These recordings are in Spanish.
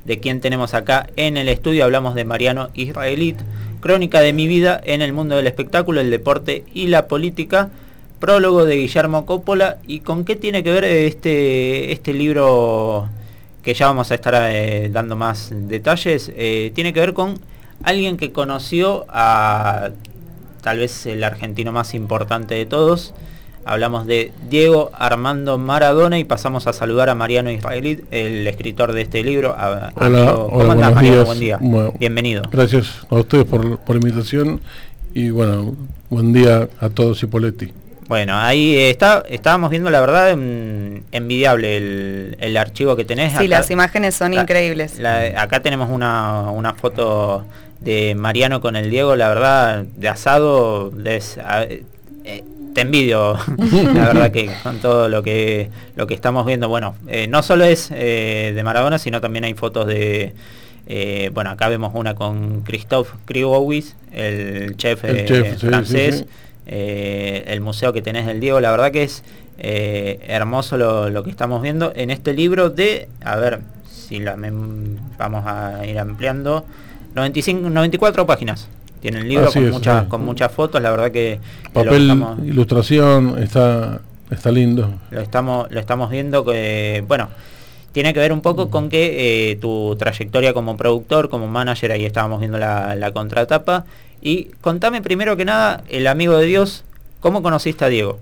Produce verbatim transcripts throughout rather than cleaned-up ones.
de quién tenemos acá en el estudio. Hablamos de Mariano Israelit, crónica de mi vida en el mundo del espectáculo, el deporte y la política, prólogo de Guillermo Coppola. ¿Y con qué tiene que ver este, este libro que ya vamos a estar eh, dando más detalles? Eh, tiene que ver con alguien que conoció a tal vez el argentino más importante de todos. Hablamos de Diego Armando Maradona y pasamos a saludar a Mariano Israelit, el escritor de este libro. A, hola, amigo, ¿cómo hola, andás, buenos Mariano? días. Buen día. Bueno, bienvenido. Gracias a ustedes por, por la invitación y bueno, buen día a todos Hipoletti. Bueno, ahí está, estábamos viendo, la verdad, en, envidiable el, el archivo que tenés. Sí, acá, las imágenes son la, increíbles. La, acá tenemos una, una foto de Mariano con el Diego, la verdad, de asado. Es, a, eh, te envidio, la verdad, que con todo lo que lo que estamos viendo. Bueno, eh, no solo es eh, de Maradona, sino también hay fotos de... Eh, bueno, acá vemos una con Christophe Krivowicz, el chef, el eh, chef francés. Sí, sí, sí. Eh, el museo que tenés del Diego, la verdad que es eh, hermoso lo, lo que estamos viendo en este libro de, a ver si la mem, vamos a ir ampliando, noventa y cinco, noventa y cuatro páginas tiene el libro. Así con, es, muchas, sí. con muchas fotos, la verdad que papel, lo estamos, ilustración, está está lindo, lo estamos lo estamos viendo que, bueno, tiene que ver un poco con que eh, tu trayectoria como productor, como manager, ahí estábamos viendo la, la contratapa. Y contame primero que nada, el amigo de Dios, ¿cómo conociste a Diego?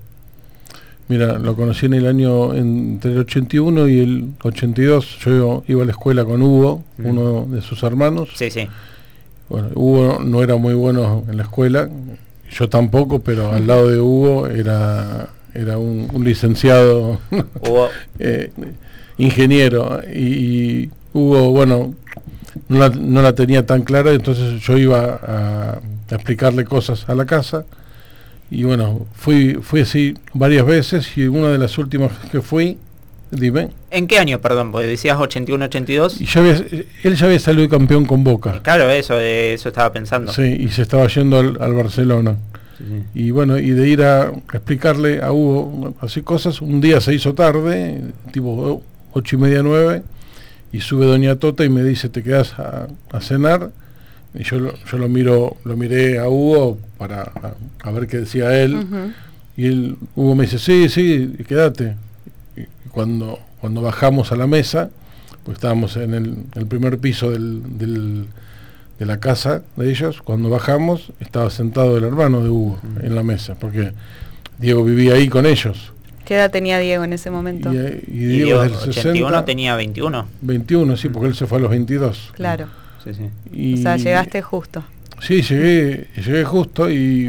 Mira, lo conocí en el año entre el ochenta y uno y el ochenta y dos. Yo iba a la escuela con Hugo, mm. uno de sus hermanos. Sí, sí. Bueno, Hugo no era muy bueno en la escuela, yo tampoco, pero al lado de Hugo era, era un, un licenciado, Hugo. eh, ingeniero. Y, y Hugo, bueno... No la, no la tenía tan clara, entonces yo iba a, a explicarle cosas a la casa y bueno, fui fui así varias veces y una de las últimas que fui, dime. ¿En qué año, perdón? Porque decías ochenta y uno, ochenta y dos. Y ya había, él ya había salido campeón con Boca. Claro, eso, eso estaba pensando. Sí, y se estaba yendo al, al Barcelona. Sí, sí. Y bueno, y de ir a explicarle a Hugo así cosas, un día se hizo tarde, tipo ocho y media, nueve, y sube doña Tota y me dice, ¿te quedas a, a cenar? Y yo, yo lo miro, lo miré a Hugo para a, a ver qué decía él. Uh-huh. Y él, Hugo me dice, sí, sí, quédate. Y cuando, cuando bajamos a la mesa, pues estábamos en el, el primer piso del, del, de la casa de ellos, cuando bajamos estaba sentado el hermano de Hugo uh-huh. en la mesa, porque Diego vivía ahí con ellos. ¿Qué edad tenía Diego en ese momento? Y, y Diego del ochenta y uno tenía veintiuno. veintiuno, sí, porque él se fue a los veintidós. Claro. Sí, sí. Y, o sea, llegaste justo. Sí, llegué, llegué justo y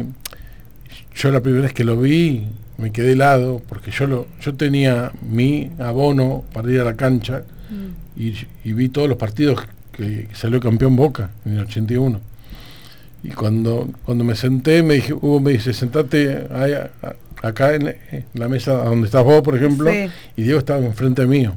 yo la primera vez que lo vi me quedé helado, porque yo lo, yo tenía mi abono para ir a la cancha mm. y, y vi todos los partidos que salió campeón Boca en el ochenta y uno. Y cuando, cuando me senté, me dije, Hugo me dice, sentate ahí, a, a, acá en, en la mesa donde estás vos, por ejemplo, sí. Y Diego estaba enfrente mío.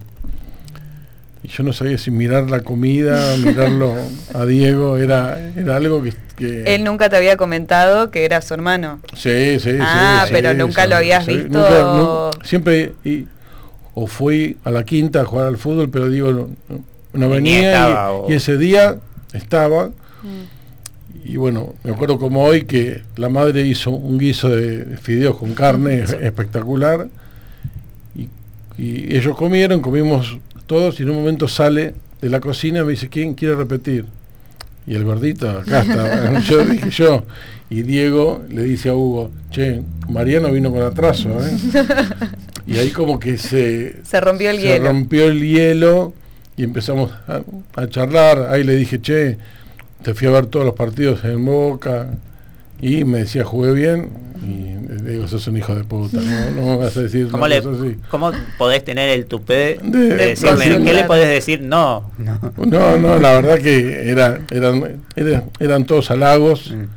Y yo no sabía si mirar la comida, mirarlo a Diego, era, era algo que, que... Él nunca te había comentado que era su hermano. Sí, sí, ah, sí. pero sí, nunca sí, lo habías sí, visto. Nunca, nunca, siempre, y, o fui a la quinta a jugar al fútbol, pero Diego no, no venía estaba, y, o... y ese día estaba. Mm. Y bueno, me acuerdo como hoy que la madre hizo un guiso de fideos con carne sí. espectacular. Y, y ellos comieron, comimos todos y en un momento sale de la cocina y me dice, ¿quién quiere repetir? Y el gordito, acá está, yo dije yo. Y Diego le dice a Hugo, che, Mariano vino con atraso, ¿eh? Y ahí como que se... Se rompió el se hielo. Se rompió el hielo y empezamos a, a charlar. Ahí le dije, che, te fui a ver todos los partidos en Boca. Y me decía, jugué bien. Y digo, sos un hijo de puta, no, no vas a decir ¿Cómo, una le, cosa así. ¿Cómo podés tener el tupé de, de, de decirle, ¿qué le podés decir? No. No, no, no la verdad que era, eran, eran, eran todos halagos. Mm.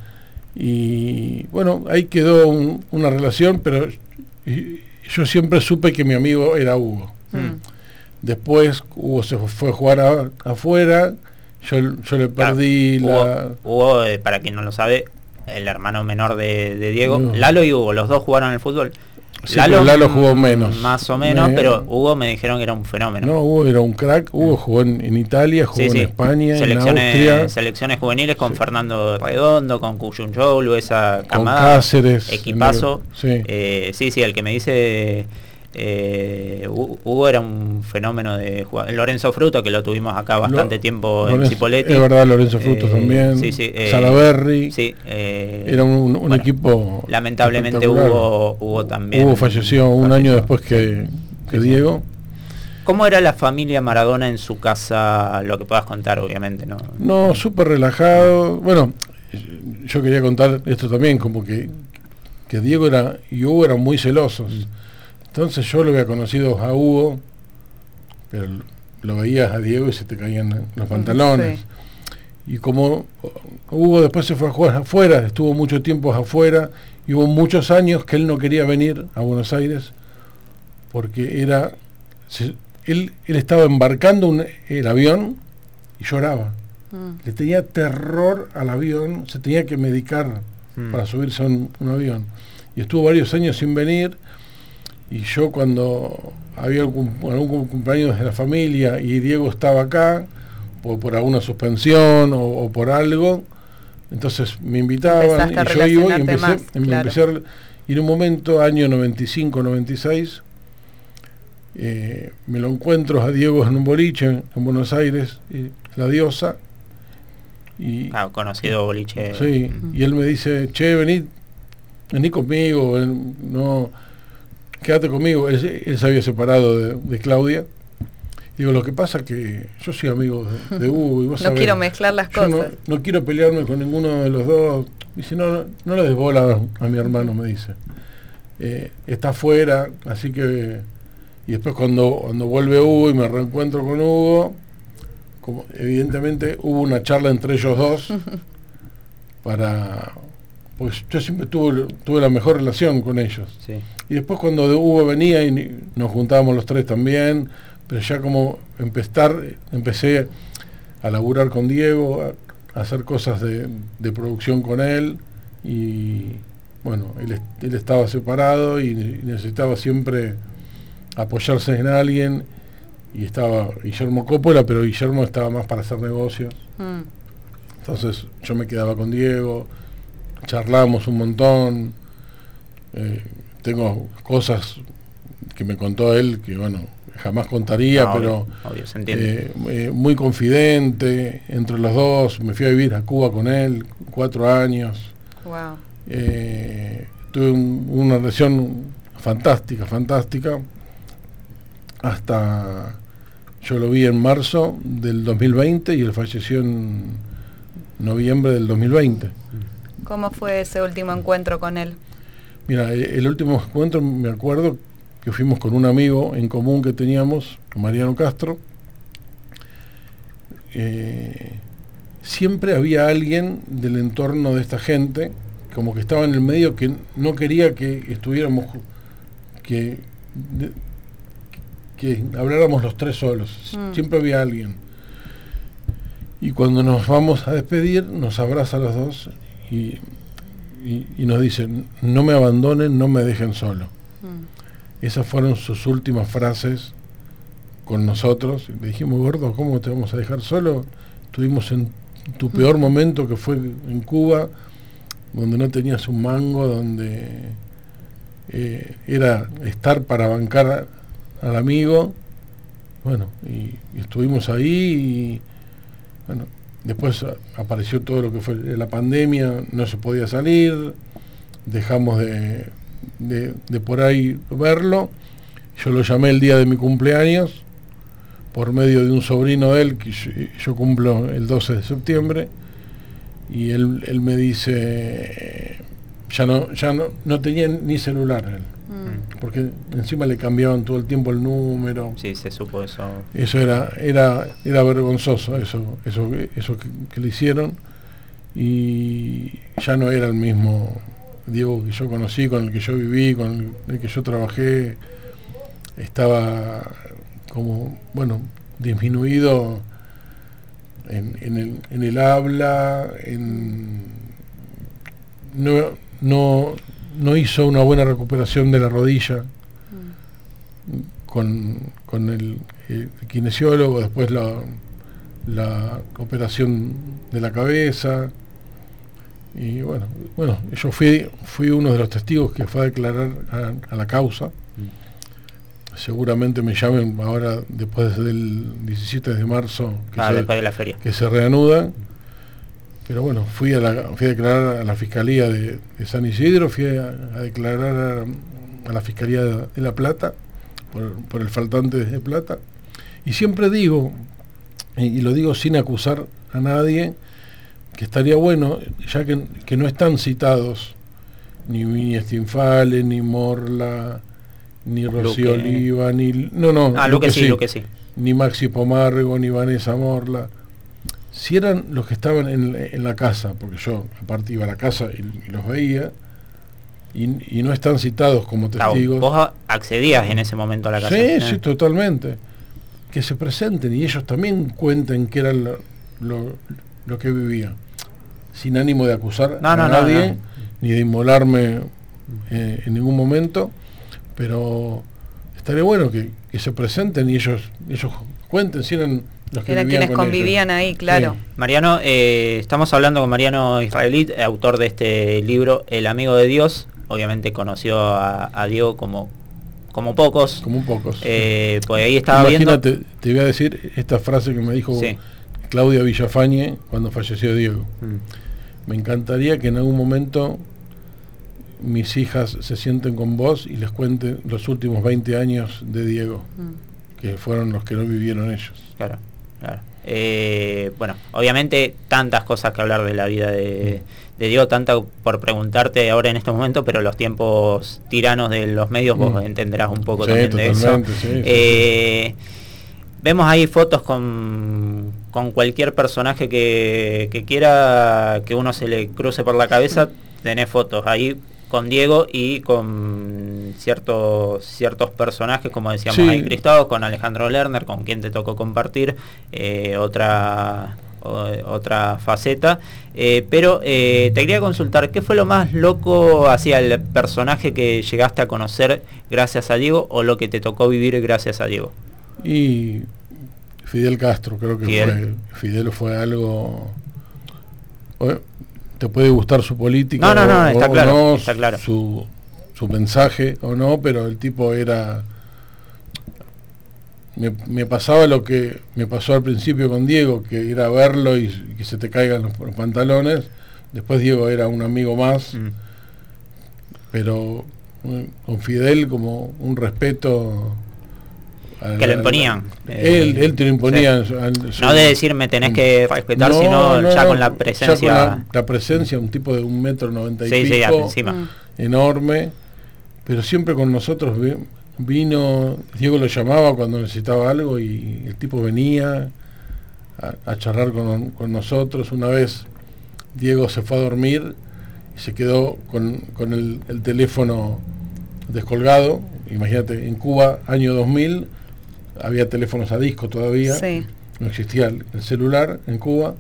Y bueno, ahí quedó un, una relación, pero yo siempre supe que mi amigo era Hugo. Mm. Después Hugo se fue a jugar a, afuera, yo, yo le perdí claro, la... Hugo, Hugo, para quien no lo sabe, el hermano menor de, de Diego, no. Lalo y Hugo, los dos jugaron al fútbol. Sí, Lalo, Lalo jugó menos. Más o menos, me, pero Hugo me dijeron que era un fenómeno. No, Hugo era un crack. Hugo jugó en, en Italia, jugó sí, sí. en España, selecciones, en Austria. Selecciones juveniles con sí. Fernando Redondo, con Cuyunchoglu, esa camada. Con Cáceres. Equipazo. El, sí. Eh, sí, sí, el que me dice... Eh, Hugo era un fenómeno de jugador. Lorenzo Fruto, que lo tuvimos acá bastante lo, tiempo Lorenzo, en Cipolletti. Es verdad, Lorenzo Fruto eh, también. Sí, sí, eh, Salaberry. Sí, eh, era un, un bueno, equipo. Lamentablemente Hugo, Hugo también. Hugo falleció un falleció. año después que, que sí, Diego. ¿Cómo era la familia Maradona en su casa? Lo que puedas contar, obviamente, ¿no? No, súper relajado. Bueno, yo quería contar esto también, como que, que Diego era y Hugo eran muy celosos. Mm. Entonces yo lo había conocido a Hugo, pero lo veías a Diego y se te caían los pantalones. Sí. Y como Hugo después se fue a jugar afuera, estuvo mucho tiempo afuera, y hubo muchos años que él no quería venir a Buenos Aires, porque era se, él, él estaba embarcando un, el avión y lloraba. Mm. Le tenía terror al avión, se tenía que medicar mm. para subirse a un, un avión. Y estuvo varios años sin venir. Y yo cuando había algún, algún cumpleaños de la familia y Diego estaba acá, por, por alguna suspensión o, o por algo, entonces me invitaban y yo iba y empecé, más, claro. empecé a, y en un momento, año noventa y cinco, noventa y seis, eh, me lo encuentro a Diego en un boliche en, en Buenos Aires, y, La Diosa. Y, ah, conocido boliche. Sí, uh-huh. Y él me dice, che, vení, vení conmigo, ven, no... quédate conmigo. Él, él se había separado de, de Claudia. Digo, lo que pasa es que yo soy amigo de, de Hugo y vos no sabés, quiero mezclar las cosas. No, no quiero pelearme con ninguno de los dos. Dice, no, no, no le des bola a mi hermano, me dice. Eh, está afuera, así que... Y después cuando, cuando vuelve Hugo y me reencuentro con Hugo, como evidentemente hubo una charla entre ellos dos para... Pues yo siempre tuve, tuve la mejor relación con ellos. Sí. Y después cuando Hugo venía y nos juntábamos los tres también, pero ya como empezar, empecé a laburar con Diego, a, a hacer cosas de, de producción con él, y bueno, él, él estaba separado y, y necesitaba siempre apoyarse en alguien, y estaba Guillermo Coppola, pero Guillermo estaba más para hacer negocios. Mm. Entonces yo me quedaba con Diego, charlamos un montón, eh, tengo cosas que me contó él que bueno, jamás contaría, no, pero obvio, se entiende. Eh, eh, muy confidente entre los dos. Me fui a vivir a Cuba con él cuatro años. Wow. Eh, tuve un, una relación fantástica, fantástica, hasta yo lo vi en marzo del dos mil veinte y él falleció en noviembre del dos mil veinte. ¿Cómo fue ese último encuentro con él? Mira, el último encuentro me acuerdo que fuimos con un amigo en común que teníamos, Mariano Castro. Eh, siempre había alguien del entorno de esta gente, como que estaba en el medio, que no quería que estuviéramos, que, de, que habláramos los tres solos. Mm. Siempre había alguien. Y cuando nos vamos a despedir, nos abraza a los dos y, y, y nos dice, no me abandonen, no me dejen solo. Mm. Esas fueron sus últimas frases con nosotros. Le dijimos, gordo, ¿cómo te vamos a dejar solo? Estuvimos en tu peor momento, que fue en Cuba, donde no tenías un mango, donde eh, era estar para bancar a, al amigo. Bueno, y, y estuvimos ahí y bueno, después apareció todo lo que fue la pandemia, no se podía salir, dejamos de, de, de por ahí verlo. Yo lo llamé el día de mi cumpleaños por medio de un sobrino de él, que yo, yo cumplo el doce de septiembre, y él, él me dice, ya no ya no, no tenía ni celular él, mm. porque encima le cambiaban todo el tiempo el número. Sí, se supo eso. Eso era era era vergonzoso, eso eso eso que, que le hicieron, y ya no era el mismo Diego que yo conocí, con el que yo viví, con el, el que yo trabajé. Estaba como, bueno, disminuido en, en, el, en el habla, en, no, no, no hizo una buena recuperación de la rodilla mm. con, con el, el kinesiólogo, después la, la operación de la cabeza. Y bueno, bueno, yo fui, fui uno de los testigos que fue a declarar a, a la causa. Mm. Seguramente me llamen ahora después del diecisiete de marzo, que, ah, se, después de la feria. que se reanuda. Pero bueno, fui a, la, fui a declarar a la Fiscalía de, de San Isidro, fui a, a declarar a, a la Fiscalía de, de La Plata, por, por el faltante de plata. Y siempre digo, y, y lo digo sin acusar a nadie, que estaría bueno, ya que, que no están citados ni Mini Stinfale, ni Morla, ni Rocío Luque. Oliva, ni... No, no, ah, Luque, Luque sí, Luque sí. Ni Maxi Pomargo, ni Vanessa Morla. Si eran los que estaban en, en la casa, porque yo aparte iba a la casa y, y los veía, y, y no están citados como testigos. Claro, vos accedías en ese momento a la casa. Sí, ¿eh? sí, totalmente. Que se presenten y ellos también cuenten qué era lo, lo, lo que vivían. Sin ánimo de acusar no, a no, nadie, no, no. ni de inmolarme eh, en ningún momento, pero estaría bueno que, que se presenten y ellos, ellos cuenten si eran... Los que eran quienes con convivían ellos. ahí, claro. Sí. Mariano, eh, estamos hablando con Mariano Israelit, autor de este libro El amigo de Dios. Obviamente conoció a, a Diego como, como pocos. Como pocos. Eh, pues ahí estaba Imagínate, viendo... te voy a decir esta frase que me dijo sí. Claudia Villafañe cuando falleció Diego. Mm. Me encantaría que en algún momento mis hijas se sienten con vos y les cuenten los últimos veinte años de Diego, mm. que fueron los que no vivieron ellos. Claro. Claro. Eh, bueno, obviamente tantas cosas que hablar de la vida de, de Diego, tanta por preguntarte ahora en estos momentos, pero los tiempos tiranos de los medios mm. vos entenderás un poco sí, también de eso. Sí, eh, sí. Vemos ahí fotos con, con cualquier personaje que, que quiera que uno se le cruce por la cabeza, tenés fotos ahí con Diego y con ciertos ciertos personajes, como decíamos sí. ahí Cristóbal, con Alejandro Lerner, con quien te tocó compartir eh, otra o, otra faceta, eh, pero eh, te quería consultar, ¿qué fue lo más loco hacia el personaje que llegaste a conocer gracias a Diego o lo que te tocó vivir gracias a Diego? Y Fidel Castro, creo que Fidel fue, Fidel fue algo... Te puede gustar su política no, no, no, o, está, o claro, no, está claro. Su, su mensaje o no, pero el tipo era... Me, me pasaba lo que me pasó al principio con Diego, que era verlo y, y que se te caigan los, los pantalones. Después Diego era un amigo más, mm. pero con Fidel como un respeto... Al, que lo imponían. Él, él te lo imponía. Sí. Al, su, no de decir me tenés que respetar, no, sino no, ya no, con la presencia. Ya con la, la presencia, un tipo de un metro noventa y sí, pico, sí, encima. Mm. enorme, pero siempre con nosotros vino, Diego lo llamaba cuando necesitaba algo y el tipo venía a, a charlar con, con nosotros. Una vez Diego se fue a dormir y se quedó con, con el, el teléfono descolgado. Imagínate, en Cuba, año dos mil, había teléfonos a disco todavía, sí. no existía el, el celular en Cuba,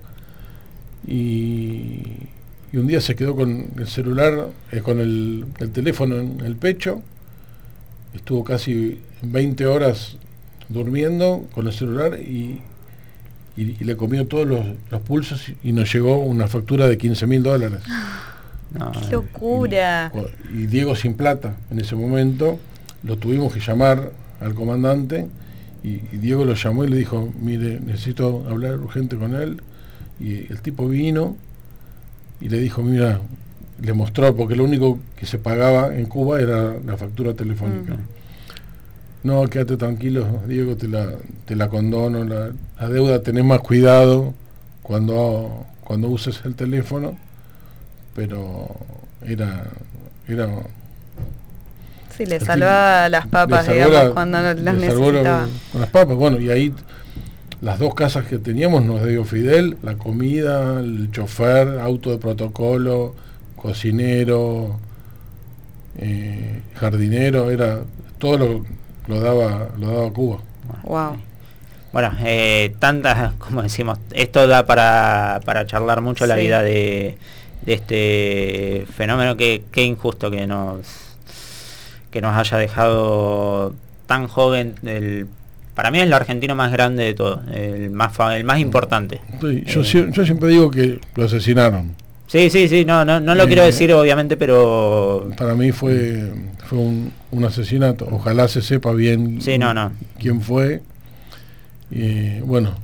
y, y un día se quedó con el celular, eh, con el, el teléfono en el pecho, estuvo casi veinte horas durmiendo con el celular y, y, y le comió todos los, los pulsos y nos llegó una factura de quince mil dólares. No, ¡qué locura! Y, y Diego sin plata en ese momento, lo tuvimos que llamar al comandante y, y Diego lo llamó y le dijo, mire, necesito hablar urgente con él, y el tipo vino y le dijo, mira, le mostró, porque lo único que se pagaba en Cuba era la factura telefónica. Uh-huh. No, quédate tranquilo, Diego, te la, te la condono, la, la deuda, tenés más cuidado cuando, cuando uses el teléfono, pero era... era sí, le salvaba las papas, digamos, la, cuando las necesitaba. Con las papas, bueno, y ahí las dos casas que teníamos nos dio Fidel, la comida, el chofer, auto de protocolo, cocinero, eh, jardinero, era todo lo, lo daba lo daba Cuba. Wow. Bueno, eh, tantas, como decimos, esto da para, para charlar mucho sí. la vida de, de este fenómeno. Que, que injusto que nos que nos haya dejado tan joven. El, para mí es el argentino más grande de todos, el más el más importante. Sí, yo, eh, yo siempre digo que lo asesinaron. Sí, sí, sí, no, no, no lo eh, quiero decir obviamente, pero... Para mí fue, fue un, un asesinato. Ojalá se sepa bien sí, no, no. quién fue. Y bueno,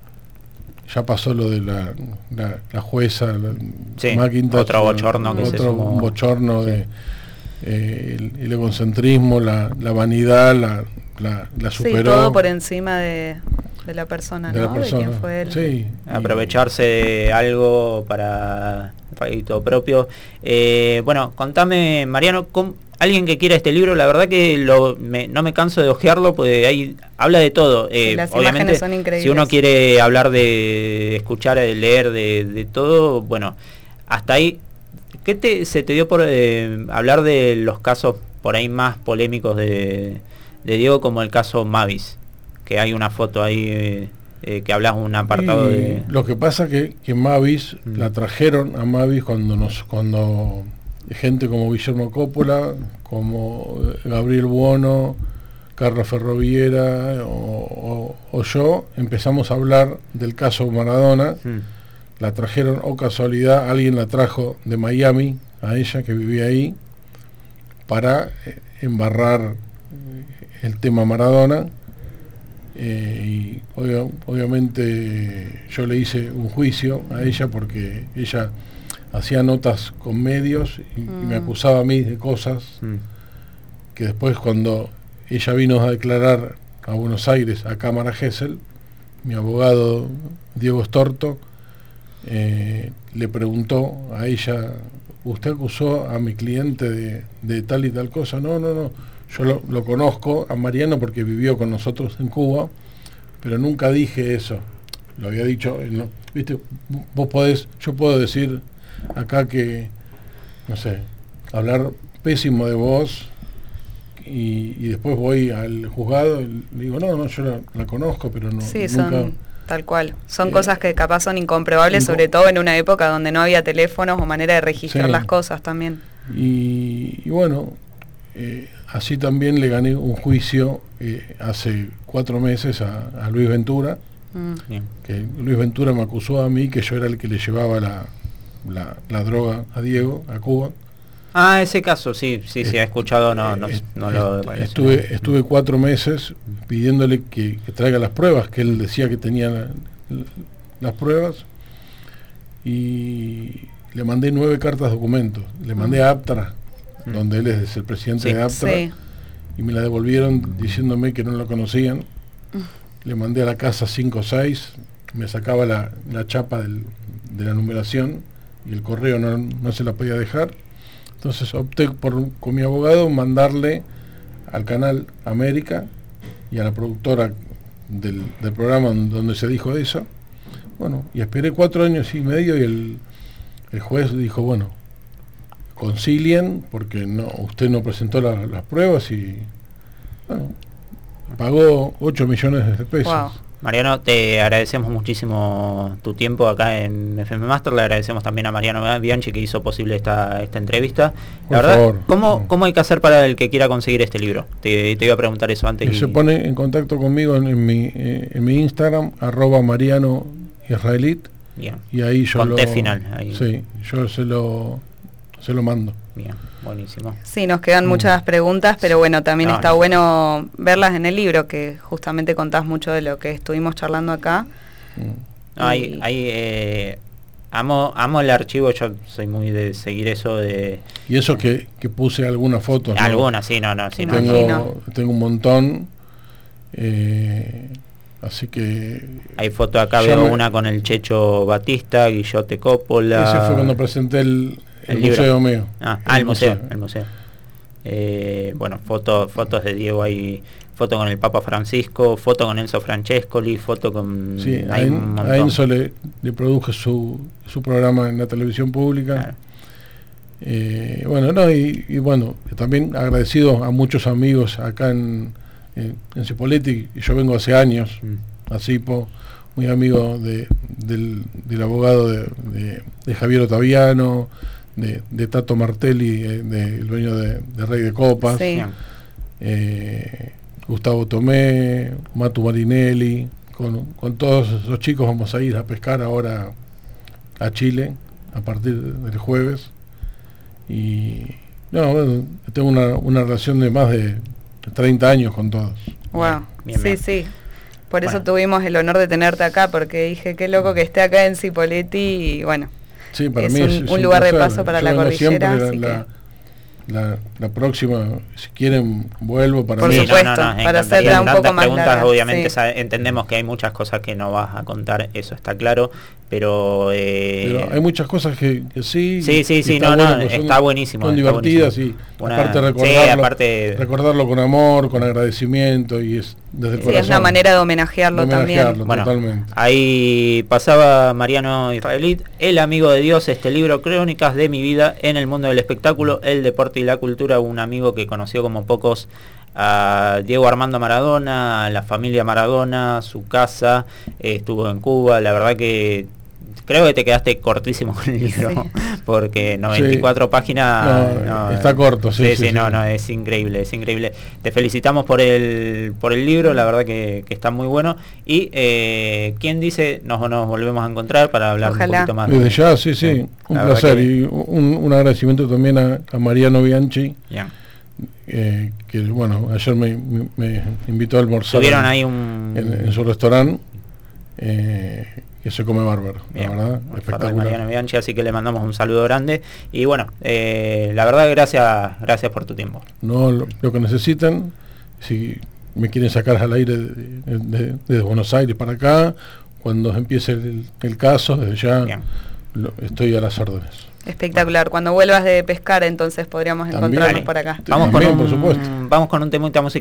ya pasó lo de la, la, la jueza, la, sí, McIntosh, otro bochorno que otro se sumó. bochorno sí. de eh, el, el egocentrismo, la, la vanidad, la, la, la superó. Sí, todo por encima de... de la persona, de ¿no? La persona. De quién fue él. Sí. Aprovecharse de algo para rédito propio. Eh, bueno, contame, Mariano, ¿cómo, alguien que quiera este libro, la verdad que lo, me, no me canso de hojearlo, porque ahí habla de todo. Eh, sí, las obviamente, imágenes son increíbles. Si uno quiere hablar de, de escuchar, de leer, de, de todo, bueno, hasta ahí. ¿Qué te, se te dio por eh, hablar de los casos por ahí más polémicos de, de Diego, como el caso Mavis? Que hay una foto ahí eh, eh, que hablas un apartado y de... Lo que pasa que, que Mavis, mm. la trajeron a Mavis cuando nos cuando gente como Guillermo Coppola, como Gabriel Buono, Carlos Ferroviera o, o, o yo, empezamos a hablar del caso Maradona. Mm. La trajeron, o casualidad, alguien la trajo de Miami, a ella que vivía ahí, para eh, embarrar el tema Maradona. Eh, y obvio, obviamente yo le hice un juicio a ella porque ella hacía notas con medios y, mm. y me acusaba a mí de cosas mm. que después, cuando ella vino a declarar a Buenos Aires, a Cámara Gesell, mi abogado Diego Storto eh, le preguntó a ella: ¿usted acusó a mi cliente de, de tal y tal cosa? No, no, no. Yo lo, lo conozco a Mariano porque vivió con nosotros en Cuba, pero nunca dije eso. Lo había dicho, no, viste, vos podés, yo puedo decir acá que, no sé, hablar pésimo de vos y, y después voy al juzgado y le digo, no, no, yo la, la conozco, pero no, sí, nunca... Son... Tal cual. Son eh, cosas que capaz son incomprobables, inco sobre todo en una época donde no había teléfonos o manera de registrar sí. las cosas también. Y, y bueno, eh, así también le gané un juicio eh, hace cuatro meses a, a Luis Ventura, mm. que Luis Ventura me acusó a mí que yo era el que le llevaba la, la, la droga a Diego, a Cuba. Ah, ese caso, sí, sí, sí, he escuchado, no, no, no lo... Estuve, estuve cuatro meses pidiéndole que, que traiga las pruebas, que él decía que tenía la, la, las pruebas, y le mandé nueve cartas documentos, le mandé a Aptra, mm. donde él es el presidente sí. de Aptra, sí. y me la devolvieron diciéndome que no lo conocían. Mm. Le mandé a la casa cinco o seis, me sacaba la, la chapa del, de la numeración, y el correo no, no se la podía dejar. Entonces opté por, con mi abogado, mandarle al canal América y a la productora del, del programa donde se dijo eso. Bueno, y esperé cuatro años y medio y el, el juez dijo, bueno, concilien porque no, usted no presentó la, las pruebas, y bueno, pagó ocho millones de pesos. Wow. Mariano, te agradecemos muchísimo tu tiempo acá en F M Master. Le agradecemos también a Mariano Bianchi, que hizo posible esta, esta entrevista. La Por verdad, favor. ¿cómo, ¿cómo hay que hacer para el que quiera conseguir este libro? Te, te iba a preguntar eso antes. Y... Se pone en contacto conmigo en, en, mi, eh, en mi Instagram, arroba Mariano Israelit. Bien. Y ahí yo Con lo... T final. Ahí. Sí, yo se lo, se lo mando. Bien, buenísimo. Sí, nos quedan mm. muchas preguntas, pero bueno, también no, está no. bueno verlas en el libro, que justamente contás mucho de lo que estuvimos charlando acá. Mm. No, hay, hay, eh, amo, amo el archivo, yo soy muy de seguir eso de... Y eso que, que puse algunas fotos, ¿no? Algunas, sí, no, no, sí, tengo, no. Tengo un montón, eh, así que... Hay foto acá, veo me... una con el Checho Batista, Guillote Coppola... Ese fue cuando presenté el... El, el museo mío. Ah, el, ah, el museo, museo, el museo. Eh, bueno, fotos fotos de Diego, hay foto con el Papa Francisco, foto con Enzo Francescoli, foto con... Sí, a, en, a Enzo le, le produje su, su programa en la televisión pública. Claro. Eh, bueno, no, y, y bueno, también agradecido a muchos amigos acá en, en, en Cipolletti, y yo vengo hace años mm. a Cipo, muy amigo de, del, del abogado de, de, de Javier Ottaviano, de, de Tato Martelli, del de, dueño de, de Rey de Copas, sí. eh, Gustavo Tomé, Matu Marinelli, con, con todos esos chicos vamos a ir a pescar ahora a Chile a partir del jueves. Y no, bueno, tengo una, una relación de más de treinta años con todos. Wow, bien, sí, bien. sí. Por eso Bueno. tuvimos el honor de tenerte acá, porque dije, qué loco que esté acá en Cipolletti, y bueno, Sí, para es mí un, es, es un lugar de placer. paso para Yo la vengo cordillera, siempre, así la, que... la, la, la próxima, si quieren, vuelvo para Por mí. supuesto, nos para encantaría. hacerla un Tantas poco más preguntas, larga, obviamente sí. sabe- entendemos que hay muchas cosas que no vas a contar, eso está claro, pero... Eh, Pero hay muchas cosas que, que sí. Sí, sí, y sí, está no, bueno, no, pues son- está buenísimo. Son está divertidas buenísimo. y Una- aparte sí, recordarlo, aparte- recordarlo con amor, con agradecimiento y es desde el Sí, corazón. es una manera de homenajearlo, De homenajearlo. también. Bueno, Totalmente. ahí pasaba Mariano Israelit, El amigo de Dios, este libro, Crónicas de mi vida en el mundo del espectáculo, el deporte y la cultura, un amigo que conoció como pocos a Diego Armando Maradona, a la familia Maradona, su casa, eh, estuvo en Cuba, la verdad que creo que te quedaste cortísimo con el libro, Sí. Sí. porque noventa y cuatro páginas... No, está corto, sí, sí, sí, sí, no, sí. no, es increíble, es increíble. Te felicitamos por el por el libro, la verdad que, que está muy bueno. Y eh, ¿quién dice nos, nos volvemos a encontrar para hablar Ojalá. un poquito más? Desde ya, sí, sí, Sí, un la verdad placer que- y un, un agradecimiento también a, a Mariano Bianchi, Bien. eh, que bueno, ayer me, me- me invitó a almorzar Tuvieron en, ahí un... en- en su restaurante, eh, que se come bárbaro, Bien, la verdad, Mariano espectacular. Bianchi, así que le mandamos un saludo grande. Y bueno, eh, la verdad, gracias gracias por tu tiempo. No, lo, lo que necesiten, si me quieren sacar al aire de, de- de- desde Buenos Aires para acá, cuando empiece el, el caso, desde ya Bien. lo- estoy a las órdenes. Espectacular. Cuando vuelvas de pescar, entonces podríamos También. encontrarnos Dale. por acá. Vamos con, También, un, por supuesto. vamos con un temita musical.